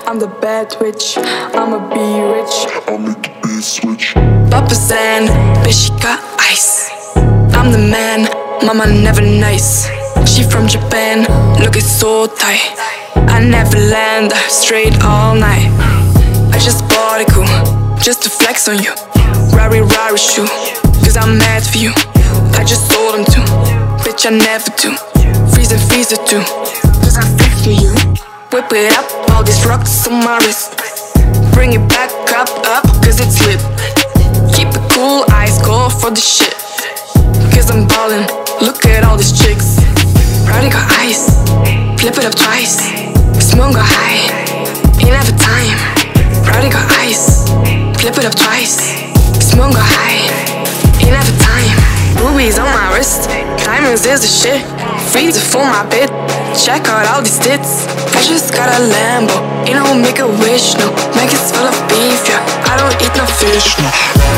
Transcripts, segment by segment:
I'm the bad witch, I'ma be rich. I'll make the beat switch. Papa San, bitch, she got ice. I'm the man, mama never nice. She from Japan, looking so tight. I never land straight all night. I just bought a cool, just to flex on you. Rari Rari shoe, cause I'm mad for you. I just sold them too, bitch I never do. Freeze and freeze it too, cause I'm fit for you. Whip it up, all these rocks on my wrist. Bring it back up, cause it's lit. Keep it cool, eyes cold for the shit. Cause I'm ballin', look at all these chicks. Rowdy got ice, flip it up twice. Smoke got high, ain't have a time. Rowdy got ice, flip it up twice. Smoke got high, ain't have a time. Rubies on my wrist, diamonds is the shit. Freezer for my bed, check out all these tits. I just got a Lambo, ain't no make a wish, no. Nuggets full of beef, yeah, I don't eat no fish, no.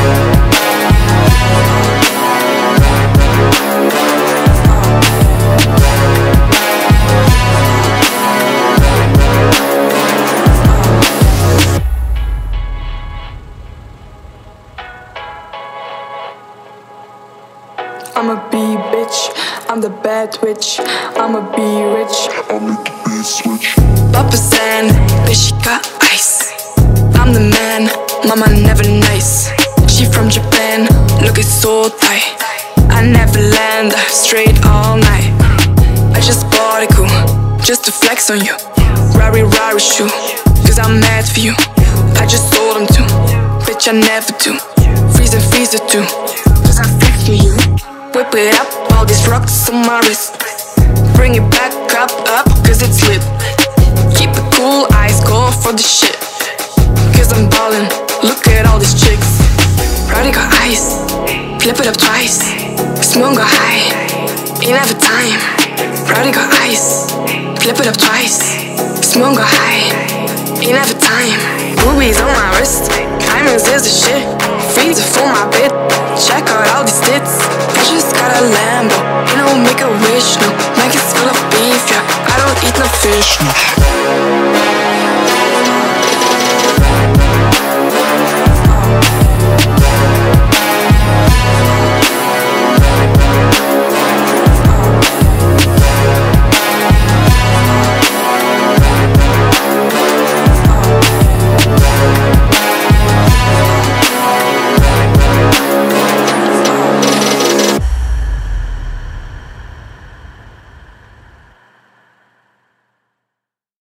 I'ma be bitch, I'm the bad witch. I'ma be rich. I'll make the beat switch. Papa San, bitch, she got ice. I'm the man, mama never nice. She from Japan, looking so tight. I never land straight all night. I just bought a cool, just to flex on you. Rari Rari shoe, cause I'm mad for you. I just sold them too, bitch I never do. Freeze and freeze it too, cause I'm fit for you. Whip it up, all these rocks on my wrist. Bring it back up, cause it's lit. Keep it cool, eyes cold for the shit. Cause I'm ballin', look at all these chicks. Rowdy got ice, flip it up twice. Smoke got high, ain't have a time. Rowdy got ice, flip it up twice. Smoke got high, ain't have a time. Rubies on my wrist, diamonds is the shit. Freezer for my bed, check out all these tits. I just got a Lambo, ain't no make a wish, no. Nuggets full of beef, yeah, I don't eat no fish, no.